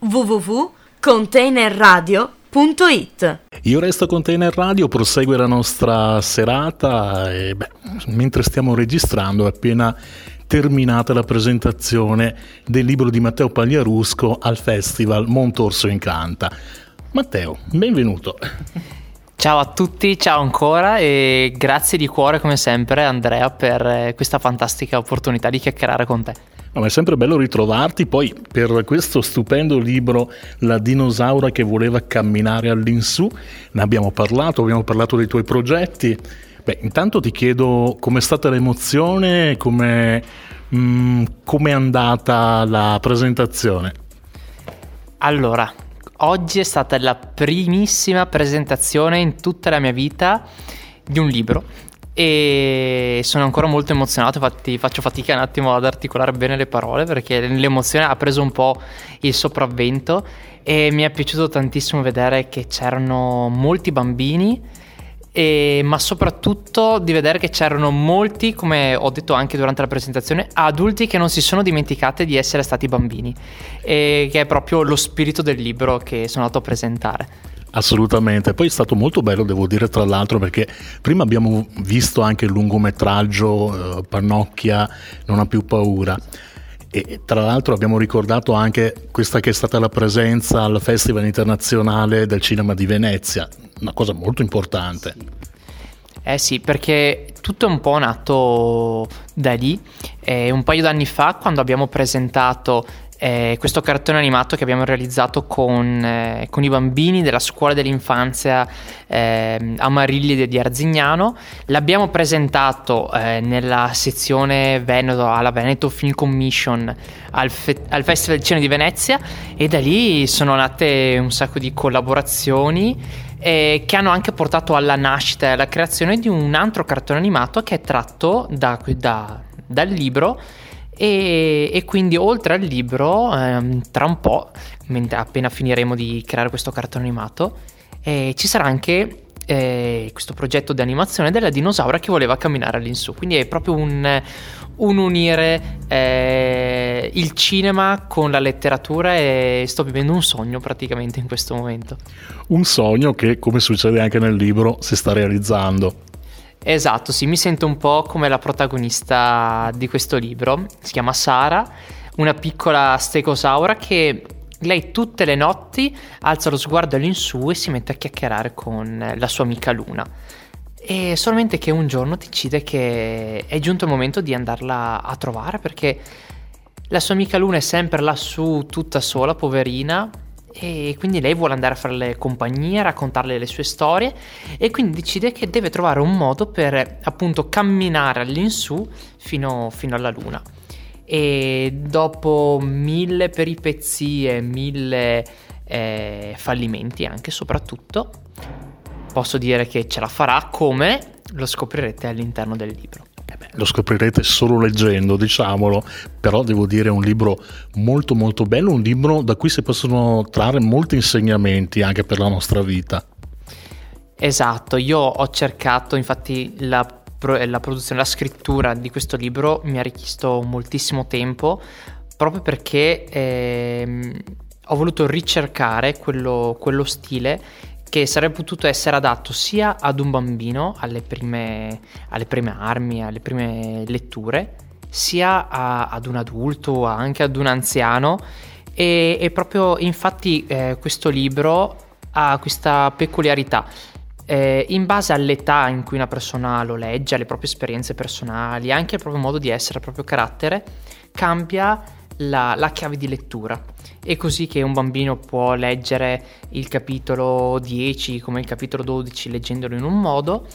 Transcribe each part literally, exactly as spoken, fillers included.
w w w punto container radio punto it. Io resto Container Radio, prosegue la nostra serata e beh, mentre stiamo registrando è appena terminata la presentazione del libro di Matteo Pagliarusco al Festival Montorso Incanta. Matteo, benvenuto. Ciao a tutti, ciao ancora e grazie di cuore come sempre Andrea per questa fantastica opportunità di chiacchierare con te. No, ma è sempre bello ritrovarti, poi per questo stupendo libro La dinosaura che voleva camminare all'insù, ne abbiamo parlato, abbiamo parlato dei tuoi progetti. Beh, intanto ti chiedo com'è stata l'emozione, come è andata la presentazione. Allora, oggi è stata la primissima presentazione in tutta la mia vita di un libro e sono ancora molto emozionato, infatti faccio fatica un attimo ad articolare bene le parole perché l'emozione ha preso un po' il sopravvento e mi è piaciuto tantissimo vedere che c'erano molti bambini e, ma soprattutto di vedere che c'erano molti, come ho detto anche durante la presentazione, adulti che non si sono dimenticati di essere stati bambini e che è proprio lo spirito del libro che sono andato a presentare. Assolutamente, poi è stato molto bello, devo dire, tra l'altro, perché prima abbiamo visto anche il lungometraggio eh, Pannocchia non ha più paura e tra l'altro abbiamo ricordato anche questa che è stata la presenza al Festival Internazionale del Cinema di Venezia, una cosa molto importante. Eh sì, perché tutto è un po' nato da lì, eh, un paio d'anni fa quando abbiamo presentato Eh, questo cartone animato che abbiamo realizzato con, eh, con i bambini della scuola dell'infanzia eh, Amarilli di, di Arzignano. L'abbiamo presentato eh, nella sezione Veneto alla Veneto Film Commission al, fe- al Festival del Cinema di Venezia e da lì sono nate un sacco di collaborazioni eh, che hanno anche portato alla nascita e alla creazione di un altro cartone animato che è tratto da, da, dal libro. E, e quindi oltre al libro ehm, tra un po', mentre appena finiremo di creare questo cartone animato, eh, ci sarà anche eh, questo progetto di animazione della dinosaura che voleva camminare all'insù, quindi è proprio un, un unire eh, il cinema con la letteratura e sto vivendo un sogno praticamente in questo momento. Un sogno che, come succede anche nel libro, si sta realizzando. Esatto, sì, mi sento un po' come la protagonista di questo libro, si chiama Sara, una piccola stegosaura che lei tutte le notti alza lo sguardo all'insù e si mette a chiacchierare con la sua amica Luna. E solamente che un giorno decide che è giunto il momento di andarla a trovare perché la sua amica Luna è sempre lassù tutta sola, poverina, e quindi lei vuole andare a farle compagnia, raccontarle le sue storie e quindi decide che deve trovare un modo per appunto camminare all'insù fino, fino alla luna. E dopo mille peripezie, mille eh, fallimenti anche soprattutto, posso dire che ce la farà, come lo scoprirete all'interno del libro. Lo scoprirete solo leggendo, diciamolo, però devo dire è un libro molto molto bello, un libro da cui si possono trarre molti insegnamenti anche per la nostra vita. Esatto, io ho cercato, infatti la, la produzione, la scrittura di questo libro mi ha richiesto moltissimo tempo proprio perché ehm, ho voluto ricercare quello, quello stile che sarebbe potuto essere adatto sia ad un bambino, alle prime, alle prime armi, alle prime letture, sia a, ad un adulto, anche ad un anziano e, e proprio infatti eh, questo libro ha questa peculiarità. Eh, in base all'età in cui una persona lo legge, alle proprie esperienze personali, anche al proprio modo di essere, al proprio carattere, cambia la, la chiave di lettura. È così che un bambino può leggere il capitolo dieci come il capitolo dodici leggendolo in un modo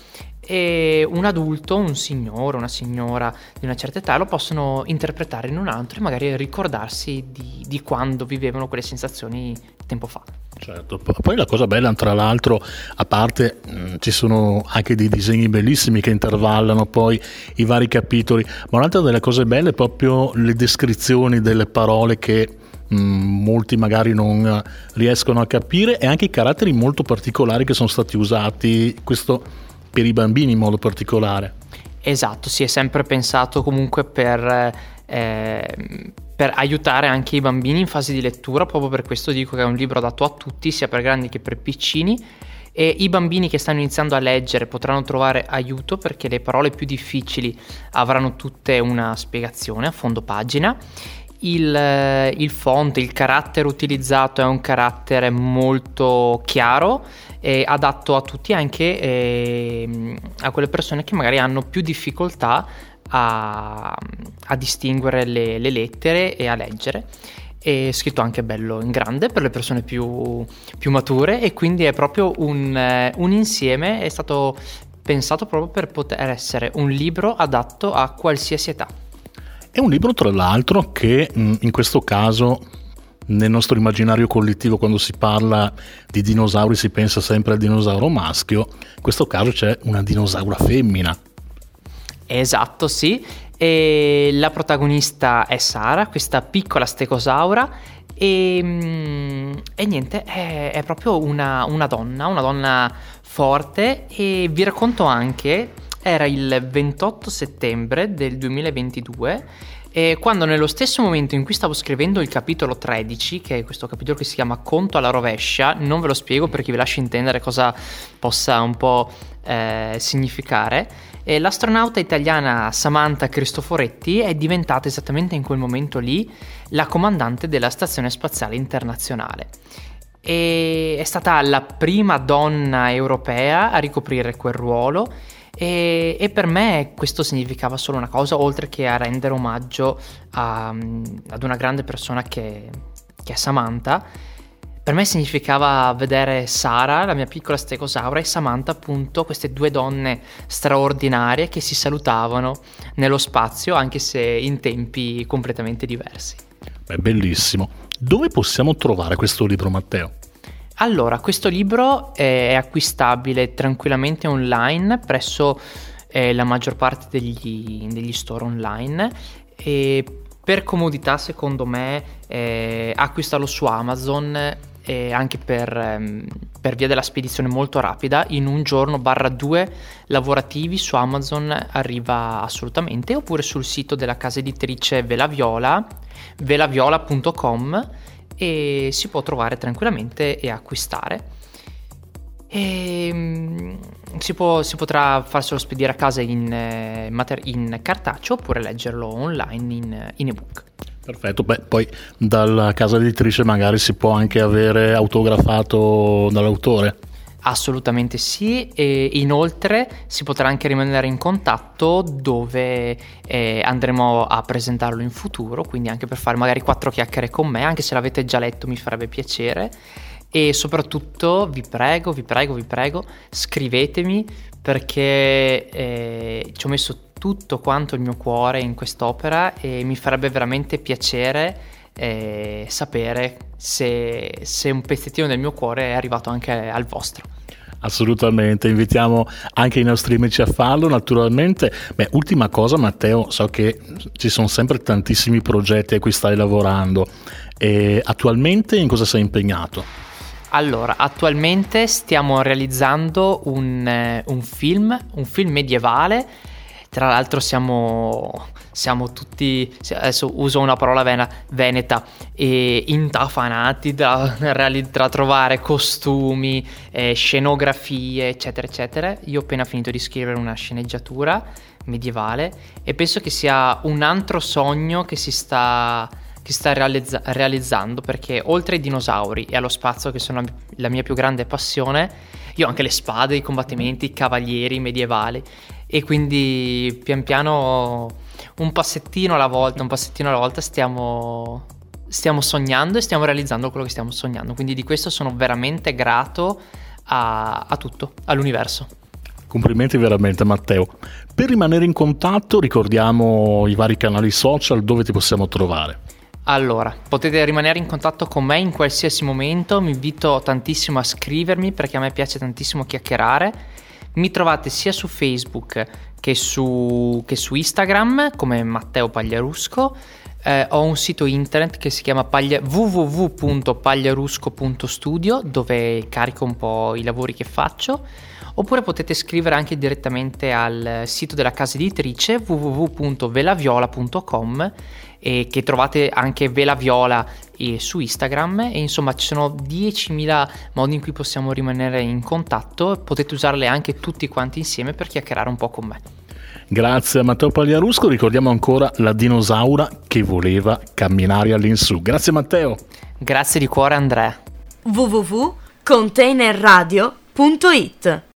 e un adulto, un signore, una signora di una certa età lo possono interpretare in un altro e magari ricordarsi di, di quando vivevano quelle sensazioni tempo fa. Certo, poi la cosa bella, tra l'altro, a parte mh, ci sono anche dei disegni bellissimi che intervallano poi i vari capitoli, ma un'altra delle cose belle è proprio le descrizioni delle parole che mh, molti magari non riescono a capire e anche i caratteri molto particolari che sono stati usati, questo per i bambini in modo particolare. Esatto, si è sempre pensato comunque per... Eh, per aiutare anche i bambini in fase di lettura. Proprio per questo dico che è un libro adatto a tutti, sia per grandi che per piccini, e i bambini che stanno iniziando a leggere potranno trovare aiuto perché le parole più difficili avranno tutte una spiegazione a fondo pagina. Il, il font, il carattere utilizzato è un carattere molto chiaro e adatto a tutti, anche eh, a quelle persone che magari hanno più difficoltà a, a distinguere le, le lettere e a leggere. È scritto anche bello in grande per le persone più, più mature, e quindi è proprio un, un insieme, è stato pensato proprio per poter essere un libro adatto a qualsiasi età. È un libro, tra l'altro, che in questo caso nel nostro immaginario collettivo, quando si parla di dinosauri, si pensa sempre al dinosauro maschio. In questo caso c'è una dinosaura femmina. Esatto, sì. E la protagonista è Sara, questa piccola stegosaura, e, e niente, è, è proprio una, una donna, una donna forte. E vi racconto anche, era il ventotto settembre del duemilaventidue, e quando nello stesso momento in cui stavo scrivendo il capitolo tredici, che è questo capitolo che si chiama Conto alla rovescia, non ve lo spiego perché vi lascio intendere cosa possa un po' eh, significare, e l'astronauta italiana Samantha Cristoforetti è diventata esattamente in quel momento lì la comandante della Stazione Spaziale Internazionale. E è stata la prima donna europea a ricoprire quel ruolo. E, e per me questo significava solo una cosa, oltre che a rendere omaggio a, ad una grande persona che, che è Samantha. Per me significava vedere Sara, la mia piccola stegosaura, e Samantha, appunto, queste due donne straordinarie che si salutavano nello spazio, anche se in tempi completamente diversi. È bellissimo. Dove possiamo trovare questo libro, Matteo? Allora, questo libro è acquistabile tranquillamente online presso eh, la maggior parte degli, degli store online, e per comodità, secondo me, eh, acquistarlo su Amazon, e anche per, ehm, per via della spedizione molto rapida, in un giorno barra due lavorativi su Amazon arriva assolutamente, oppure sul sito della casa editrice Velaviola, velaviola punto com, e si può trovare tranquillamente e acquistare. E, um, si, può, si potrà farselo spedire a casa in, eh, mater- in cartaceo, oppure leggerlo online in, in ebook. Perfetto. Beh, poi dalla casa editrice magari si può anche avere autografato dall'autore. Assolutamente sì, e inoltre si potrà anche rimanere in contatto, dove eh, andremo a presentarlo in futuro, quindi anche per fare magari quattro chiacchiere con me, anche se l'avete già letto mi farebbe piacere. E soprattutto vi prego, vi prego, vi prego, scrivetemi, perché eh, ci ho messo tutto quanto il mio cuore in quest'opera, e mi farebbe veramente piacere eh, sapere se, se un pezzettino del mio cuore è arrivato anche al vostro. Assolutamente, invitiamo anche i nostri amici a farlo, naturalmente. Beh, ultima cosa, Matteo, so che ci sono sempre tantissimi progetti a cui stai lavorando, e attualmente in cosa sei impegnato? Allora, attualmente stiamo realizzando un, eh, un film, un film medievale. Tra l'altro siamo, siamo tutti, adesso uso una parola vena, veneta, e intafanati da, da trovare costumi, eh, scenografie, eccetera, eccetera. Io ho appena finito di scrivere una sceneggiatura medievale, e penso che sia un altro sogno che si sta... che sta realizza- realizzando, perché oltre ai dinosauri e allo spazio, che sono la, la mia più grande passione, io ho anche le spade, i combattimenti, i cavalieri medievali, e quindi pian piano, un passettino alla volta, un passettino alla volta stiamo, stiamo sognando e stiamo realizzando quello che stiamo sognando, quindi di questo sono veramente grato a, a tutto, all'universo. Complimenti veramente, Matteo. Per rimanere in contatto ricordiamo i vari canali social dove ti possiamo trovare. Allora, potete rimanere in contatto con me in qualsiasi momento, mi invito tantissimo a scrivermi perché a me piace tantissimo chiacchierare. Mi trovate sia su Facebook che su, che su Instagram come Matteo Pagliarusco. Eh, ho un sito internet che si chiama paglia, w w w punto pagliarusco punto studio, dove carico un po' i lavori che faccio. Oppure potete scrivere anche direttamente al sito della casa editrice w w w punto velaviola punto com, e che trovate anche Vela Viola e su Instagram, e insomma ci sono diecimila modi in cui possiamo rimanere in contatto, potete usarle anche tutti quanti insieme per chiacchierare un po' con me. Grazie a Matteo Pagliarusco, ricordiamo ancora la dinosaura che voleva camminare all'insù. Grazie Matteo. Grazie di cuore Andrea. w w w punto containerradio punto it